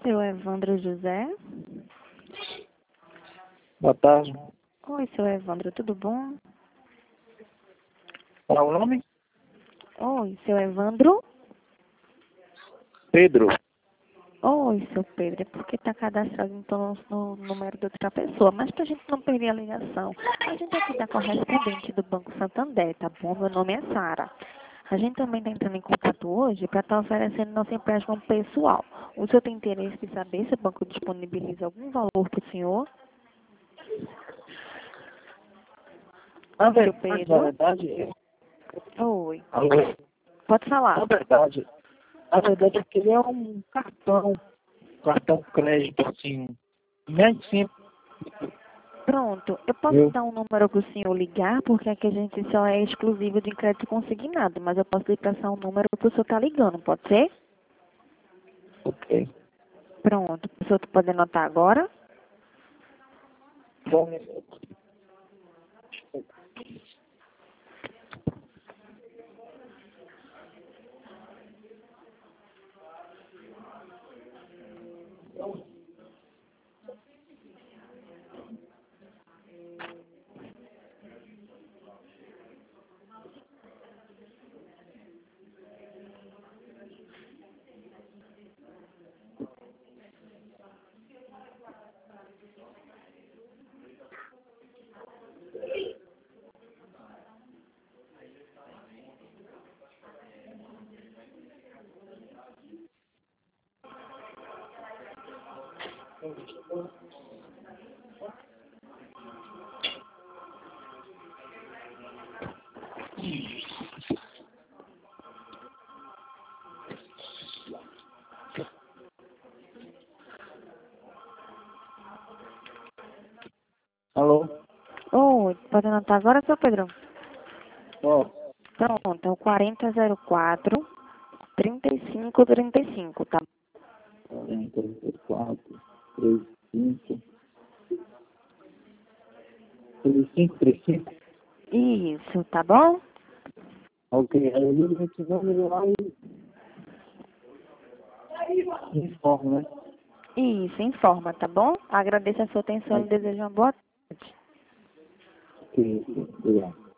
Seu Evandro José? Boa tarde. Oi, seu Evandro, tudo bom? Qual é o nome? Oi, seu Evandro? Pedro. Oi, seu Pedro, é porque está cadastrado então no número de outra pessoa, mas para a gente não perder a ligação, a gente aqui da correspondente do Banco Santander, tá bom? Meu nome é Sara. A gente também está entrando em contato hoje para estar oferecendo nosso empréstimo pessoal. O senhor tem interesse em saber se o banco disponibiliza algum valor para o senhor? Na Seu Pedro? verdade, Oi, alô? pode falar. Na verdade, eu queria um cartão crédito, assim, bem simples, Pronto, eu posso viu? dar um número para o senhor ligar, porque aqui a gente só é exclusivo de crédito consignado, mas eu posso lhe passar um número para o senhor estar ligando, pode ser? Ok. Pronto, o senhor pode anotar agora? Bom, alô? Oi, pode anotar agora, seu Pedro? Ó, Pronto, é o 4004 3535, tá? 44, 35, 35, 35. Isso, tá bom? Ok, aí eu ligo esse número lá e informo, né? Isso, informa, tá bom? Agradeço a sua atenção e desejo uma boa tarde. Ok, obrigado.